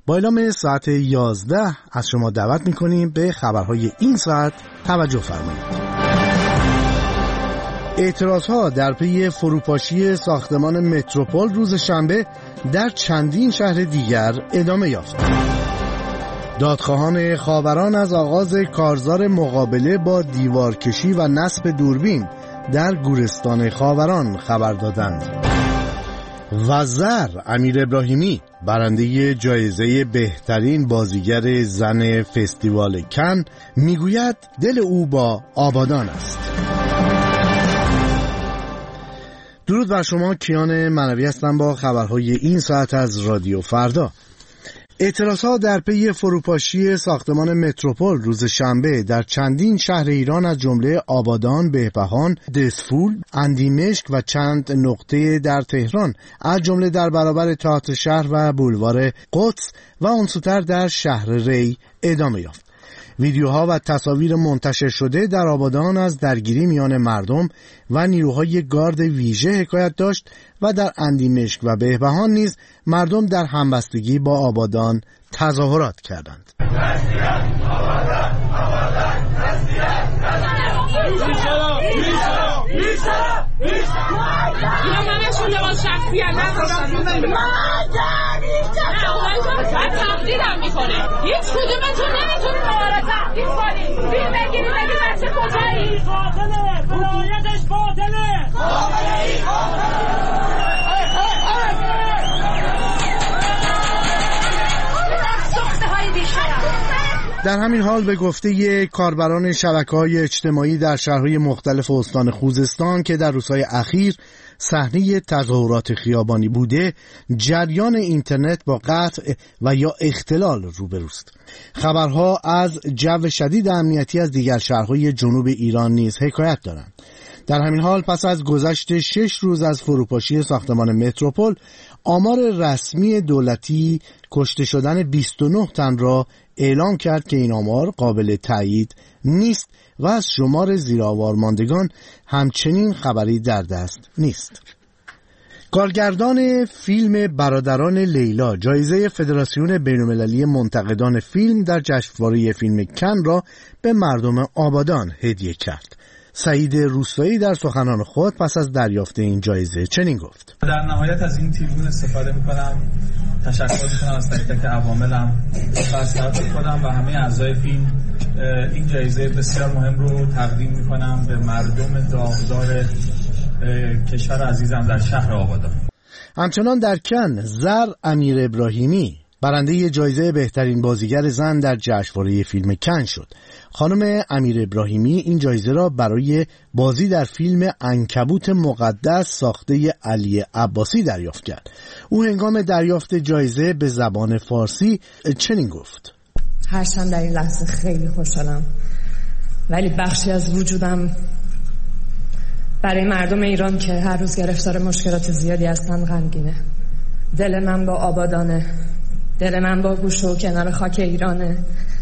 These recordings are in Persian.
با اعلام ساعت 11 از شما دعوت می‌کنیم به خبرهای این ساعت توجه فرمایید. اعتراضها در پی فروپاشی ساختمان متروپول روز شنبه در چندین شهر دیگر ادامه یافت. دادخواهان خاوران از آغاز کارزار مقابله با دیوارکشی و نصب دوربین در گورستان خاوران خبر دادند. و زر امیر ابراهیمی برنده جایزه بهترین بازیگر زن فستیوال کن میگوید دل او با آبادان است. درود بر شما، کیان منوی هستم با خبرهای این ساعت از رادیو فردا. اعتراضها در پی فروپاشی ساختمان متروپول روز شنبه در چندین شهر ایران از جمله آبادان، بهبهان، دسفول، اندیمشک و چند نقطه در تهران از جمله در برابر تئاتر شهر و بولوار قدس و آن سوتر در شهر ری ادامه یافت. ویدیوها و تصاویر منتشر شده در آبادان از درگیری میان مردم و نیروهای گارد ویژه حکایت داشت و در اندیمشک و بهبهان نیز مردم در همبستگی با آبادان تظاهرات کردند. تقدیرم میکنه هیچ کدومتون نمیتونی دوباره تحقیق کنی. بیم بگیری بگی بچه کجایی؟ قاتله برایتش قاتله در همین حال به گفته کاربران شبکه‌های اجتماعی در شهرهای مختلف استان خوزستان که در روزهای اخیر صحنه تظاهرات خیابانی بوده، جریان اینترنت با قطع و یا اختلال روبروست. خبرها از جو شدید امنیتی از دیگر شهرهای جنوب ایران نیز حکایت دارند. در همین حال پس از گذشت 6 روز از فروپاشی ساختمان متروپول، آمار رسمی دولتی کشته شدن 29 تن را اعلام کرد که این آمار قابل تایید نیست و از شمار زیرآوار ماندگان همچنین خبری در دست نیست. کارگردان فیلم برادران لیلا جایزه فدراسیون بین‌المللی منتقدان فیلم در جشنواره فیلم کن را به مردم آبادان هدیه کرد. سعید روستایی در سخنان خود پس از دریافت این جایزه چنین گفت: در نهایت از این تریبون استفاده می‌کنم، تشکر می‌کنم از تک تک عواملم و از طرف خودم و همه اعضای فیلم. این جایزه بسیار مهم رو تقدیم می‌کنم به مردم داغدار کشور عزیزم در شهر آبادان. همچنان در کن زر امیر ابراهیمی برنده جایزه بهترین بازیگر زن در جشنواره فیلم کن شد. خانم امیر ابراهیمی این جایزه را برای بازی در فیلم عنکبوت مقدس ساخته علی عباسی دریافت کرد. او هنگام دریافت جایزه به زبان فارسی چنین گفت: هرچند در این لحظه خیلی خوشحالم، ولی بخشی از وجودم برای مردم ایران که هر روز گرفتار مشکلات زیادی هستن غمگینه. دل من با آبادانه، دل من با گوشه و کنار خاک ایرانه.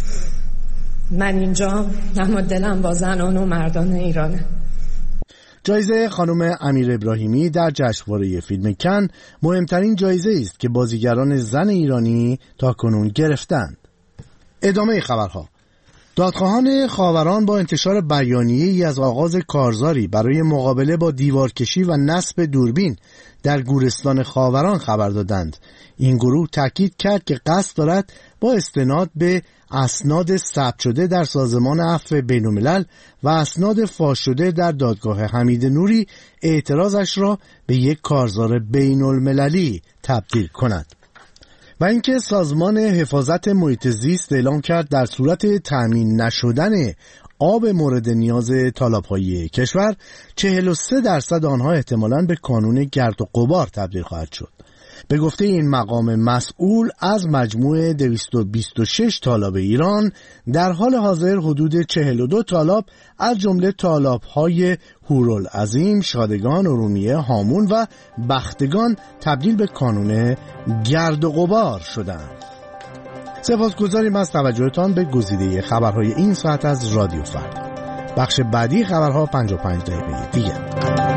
من اینجا، اما دلم با زنان و مردان ایرانه. جایزه خانم امیر ابراهیمی در جشنواره فیلم کن مهمترین جایزه است که بازیگران زن ایرانی تاکنون گرفتند. ادامه خبرها. دادخواهان خاوران با انتشار بیانیه‌ای از آغاز کارزاری برای مقابله با دیوارکشی و نصب دوربین در گورستان خاوران خبر دادند. این گروه تاکید کرد که قصد دارد با استناد به اسناد ثبت شده در سازمان عفو بین‌الملل و اسناد فاش شده در دادگاه حمید نوری اعتراضش را به یک کارزار بین‌المللی تبدیل کند. و اینکه سازمان حفاظت محیط زیست اعلام کرد در صورت تأمین نشدن آب مورد نیاز تالاب‌های کشور 43% آنها احتمالاً به کانون گرد و غبار تبدیل خواهد شد. به گفته این مقام مسئول از مجموع 226 تالاب ایران در حال حاضر حدود 42 تالاب از جمله تالاب‌های هورالعظیم، شادگان، ارومیه، هامون و بختگان تبدیل به کانون گرد و غبار شدند. سپاسگزاریم از توجهتان به گزیده خبرهای این ساعت از رادیو فردا. بخش بعدی خبرها 55 دقیقه دیگر.